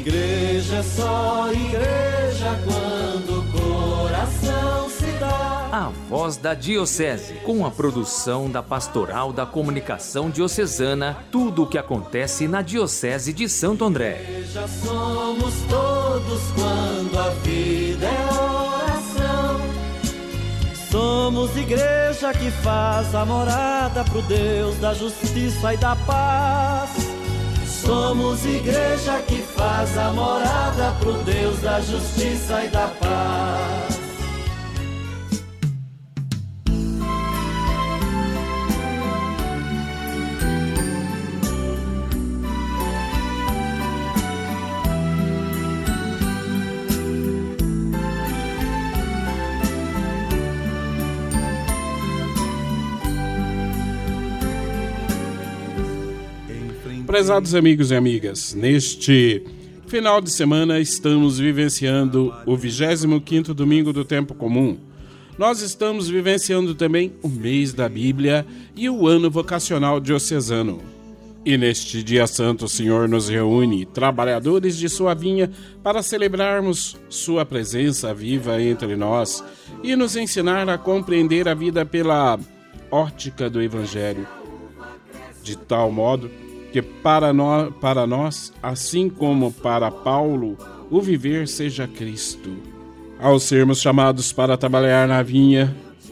Igreja é só igreja quando o coração se dá. A Voz da Diocese, com a produção da Pastoral da Comunicação Diocesana, tudo o que acontece na Diocese de Santo André. Igreja somos todos quando a vida é oração. Somos igreja que faz a morada pro Deus da justiça e da paz. Somos igreja que faz a morada pro Deus da justiça e da paz. Prezados amigos e amigas, neste final de semana estamos vivenciando o 25º domingo do tempo comum. Nós estamos vivenciando também o mês da Bíblia e o ano vocacional diocesano. E neste dia santo o Senhor nos reúne, trabalhadores de sua vinha, para celebrarmos sua presença viva entre nós e nos ensinar a compreender a vida pela ótica do Evangelho. De tal modo que para nós, assim como para Paulo, o viver seja Cristo. Ao sermos chamados para trabalhar na vinha,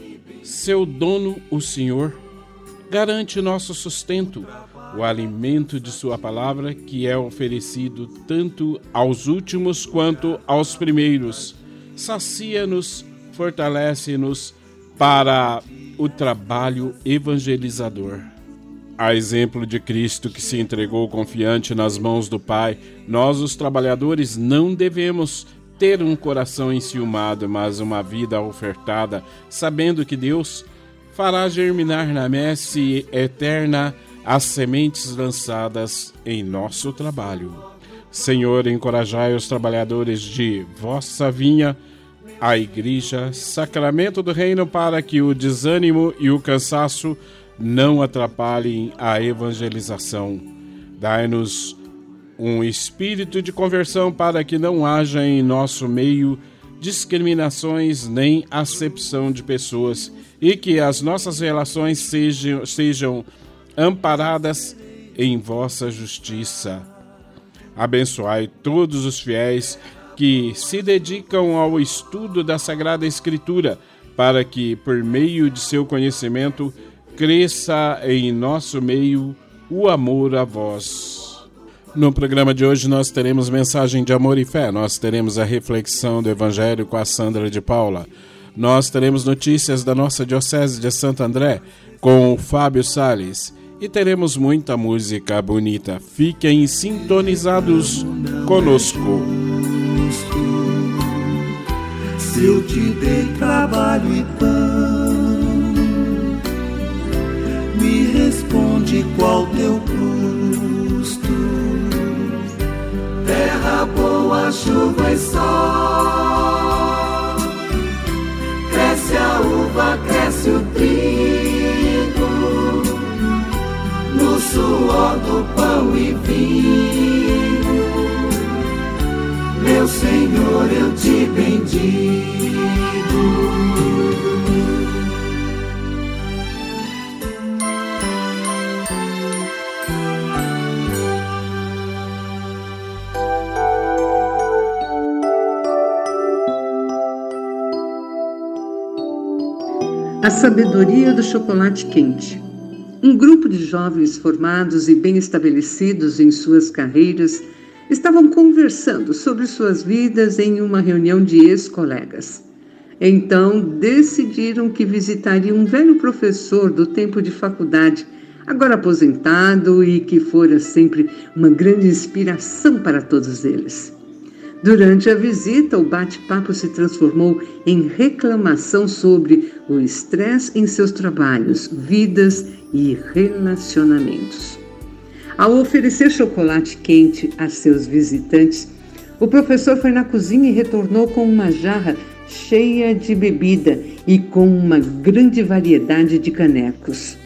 seu dono, o Senhor, garante nosso sustento, o alimento de sua palavra, que é oferecido tanto aos últimos quanto aos primeiros. Sacia-nos, fortalece-nos para o trabalho evangelizador. A exemplo de Cristo que se entregou confiante nas mãos do Pai, nós, os trabalhadores, não devemos ter um coração enciumado, mas uma vida ofertada, sabendo que Deus fará germinar na messe eterna as sementes lançadas em nosso trabalho. Senhor, encorajai os trabalhadores de vossa vinha, a Igreja, sacramento do reino, para que o desânimo e o cansaço não atrapalhem a evangelização. Dai-nos um espírito de conversão para que não haja em nosso meio discriminações nem acepção de pessoas e que as nossas relações sejam amparadas em vossa justiça. Abençoai todos os fiéis que se dedicam ao estudo da Sagrada Escritura, para que, por meio de seu conhecimento, cresça em nosso meio o amor a vós. No programa de hoje nós teremos mensagem de amor e fé, nós teremos a reflexão do Evangelho com a Sandra de Paula, nós teremos notícias da nossa Diocese de Santo André com o Fábio Salles e teremos muita música bonita. Fiquem sintonizados conosco. Se eu te dei trabalho e pão, me responde qual teu custo. Terra boa, chuva e sol, cresce a uva, cresce o trigo, no suor do pão e vinho. Meu Senhor, eu te bendigo. A sabedoria do chocolate quente. Um grupo de jovens formados e bem estabelecidos em suas carreiras estavam conversando sobre suas vidas em uma reunião de ex-colegas. Então, decidiram que visitariam um velho professor do tempo de faculdade, agora aposentado e que fora sempre uma grande inspiração para todos eles. Durante a visita, o bate-papo se transformou em reclamação sobre o estresse em seus trabalhos, vidas e relacionamentos. Ao oferecer chocolate quente a seus visitantes, o professor foi na cozinha e retornou com uma jarra cheia de bebida e com uma grande variedade de canecos.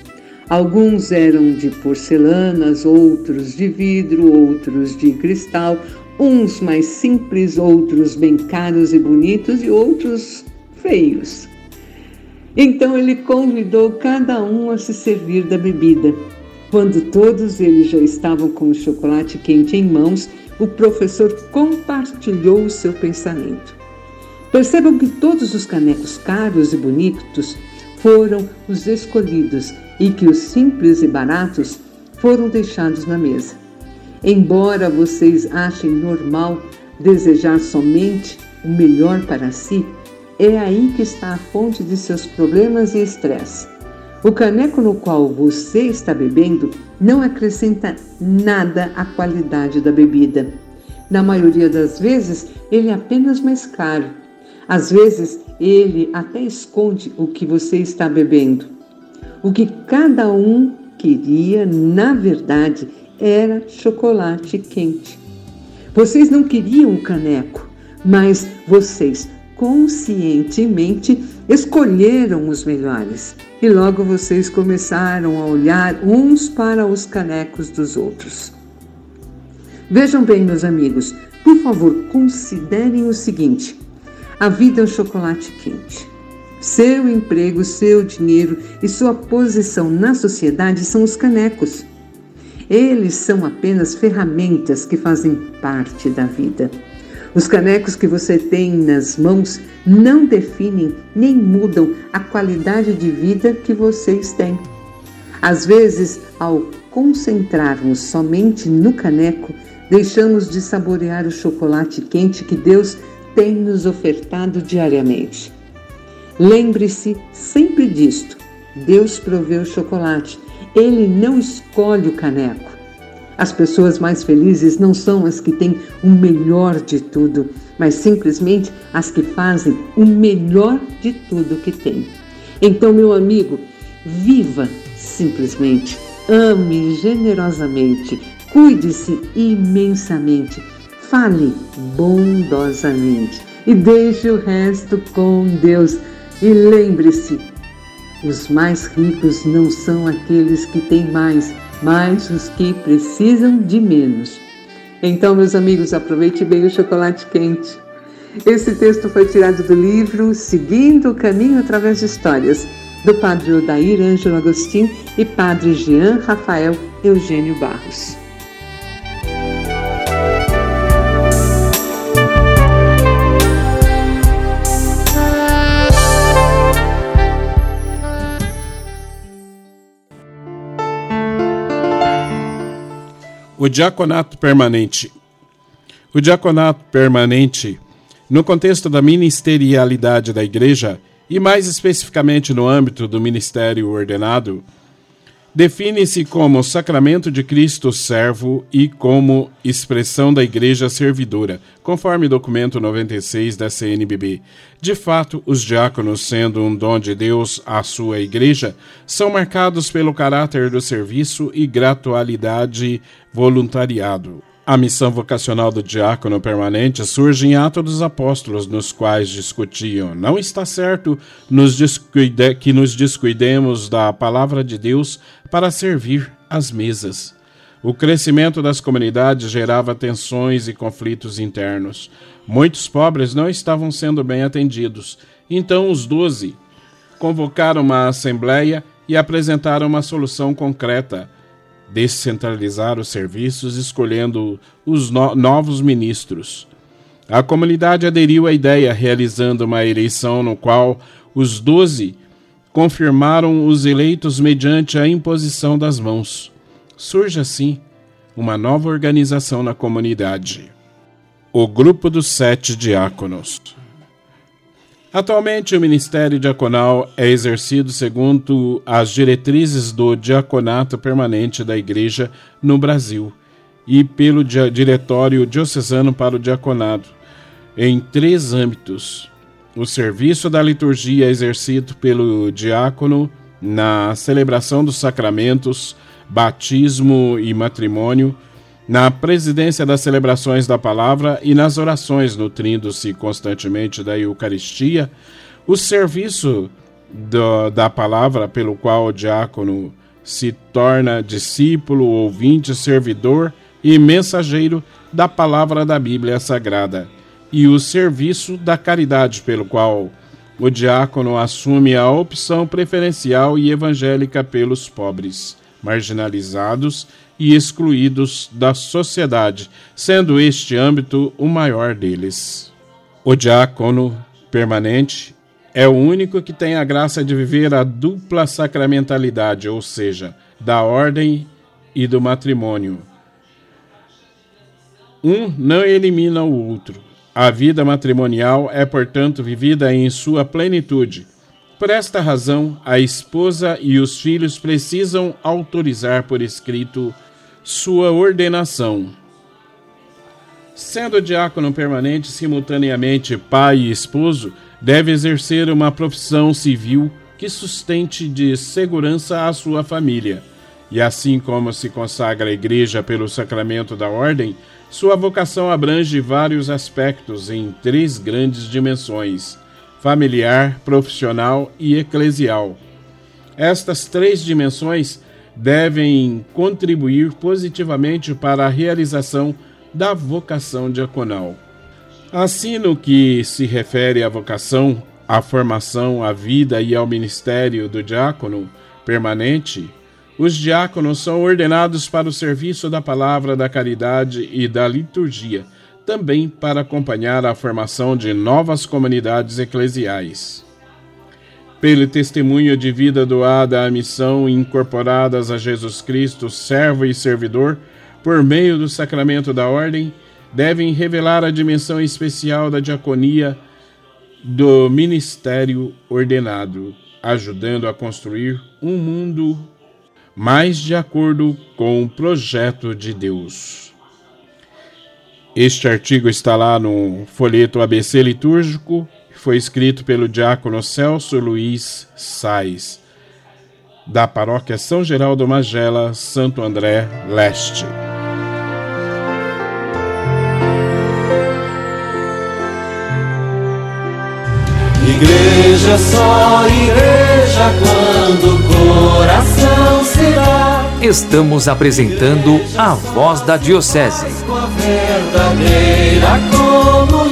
Alguns eram de porcelanas, outros de vidro, outros de cristal, uns mais simples, outros bem caros e bonitos e outros feios. Então ele convidou cada um a se servir da bebida. Quando todos eles já estavam com o chocolate quente em mãos, o professor compartilhou o seu pensamento. Percebam que todos os canecos caros e bonitos foram os escolhidos e que os simples e baratos foram deixados na mesa. Embora vocês achem normal desejar somente o melhor para si, é aí que está a fonte de seus problemas e estresse. O caneco no qual você está bebendo não acrescenta nada à qualidade da bebida. Na maioria das vezes, ele é apenas mais caro. Às vezes, ele até esconde o que você está bebendo. O que cada um queria, na verdade, era chocolate quente. Vocês não queriam o caneco, mas vocês conscientemente escolheram os melhores. E logo vocês começaram a olhar uns para os canecos dos outros. Vejam bem, meus amigos, por favor, considerem o seguinte: a vida é um chocolate quente. Seu emprego, seu dinheiro e sua posição na sociedade são os canecos. Eles são apenas ferramentas que fazem parte da vida. Os canecos que você tem nas mãos não definem nem mudam a qualidade de vida que vocês têm. Às vezes, ao concentrarmos somente no caneco, deixamos de saborear o chocolate quente que Deus tem nos ofertado diariamente. Lembre-se sempre disto: Deus provê o chocolate, Ele não escolhe o caneco. As pessoas mais felizes não são as que têm o melhor de tudo, mas simplesmente as que fazem o melhor de tudo que têm. Então, meu amigo, viva simplesmente, ame generosamente, cuide-se imensamente, fale bondosamente e deixe o resto com Deus. E lembre-se, os mais ricos não são aqueles que têm mais, mas os que precisam de menos. Então, meus amigos, aproveite bem o chocolate quente. Esse texto foi tirado do livro Seguindo o Caminho através de Histórias, do padre Odair Ângelo Agostinho e padre Jean Rafael Eugênio Barros. O diaconato permanente. O diaconato permanente, no contexto da ministerialidade da Igreja, e mais especificamente no âmbito do ministério ordenado, define-se como sacramento de Cristo servo e como expressão da Igreja servidora, conforme documento 96 da CNBB. De fato, os diáconos, sendo um dom de Deus à sua Igreja, são marcados pelo caráter do serviço e gratuidade voluntariado. A missão vocacional do diácono permanente surge em Atos dos Apóstolos, nos quais discutiam: não está certo que nos descuidemos da palavra de Deus para servir às mesas. O crescimento das comunidades gerava tensões e conflitos internos. Muitos pobres não estavam sendo bem atendidos. Então os 12 convocaram uma assembleia e apresentaram uma solução concreta: descentralizar os serviços, escolhendo os novos ministros. A comunidade aderiu à ideia, realizando uma eleição no qual os 12 confirmaram os eleitos mediante a imposição das mãos. Surge assim uma nova organização na comunidade: o Grupo dos 7 Diáconos. Atualmente, o ministério diaconal é exercido segundo as diretrizes do Diaconato Permanente da Igreja no Brasil e pelo Diretório Diocesano para o Diaconado, em 3 âmbitos: o serviço da liturgia exercido pelo diácono na celebração dos sacramentos, batismo e matrimônio, na presidência das celebrações da palavra e nas orações, nutrindo-se constantemente da Eucaristia, o serviço da palavra, pelo qual o diácono se torna discípulo, ouvinte, servidor e mensageiro da palavra da Bíblia Sagrada e o serviço da caridade, pelo qual o diácono assume a opção preferencial e evangélica pelos pobres, marginalizados e excluídos da sociedade, sendo este âmbito o maior deles. O diácono permanente é o único que tem a graça de viver a dupla sacramentalidade, ou seja, da ordem e do matrimônio. Um não elimina o outro. A vida matrimonial é, portanto, vivida em sua plenitude. Por esta razão, a esposa e os filhos precisam autorizar por escrito sua ordenação. Sendo o diácono permanente simultaneamente pai e esposo, deve exercer uma profissão civil que sustente de segurança a sua família. E assim como se consagra a igreja pelo sacramento da ordem, sua vocação abrange vários aspectos em 3 grandes dimensões: familiar, profissional e eclesial. Estas 3 dimensões devem contribuir positivamente para a realização da vocação diaconal. Assim, no que se refere à vocação, à formação, à vida e ao ministério do diácono permanente, os diáconos são ordenados para o serviço da palavra, da caridade e da liturgia, também para acompanhar a formação de novas comunidades eclesiais. Pelo testemunho de vida doada à missão e incorporadas a Jesus Cristo, servo e servidor, por meio do sacramento da ordem, devem revelar a dimensão especial da diaconia do ministério ordenado, ajudando a construir um mundo mais de acordo com o projeto de Deus. Este artigo está lá no folheto ABC litúrgico, foi escrito pelo diácono Celso Luiz Sais, da paróquia São Geraldo Magela, Santo André Leste. Igreja só, igreja quando o coração será. Estamos apresentando a Voz da Diocese. Com a verdadeira comunhão.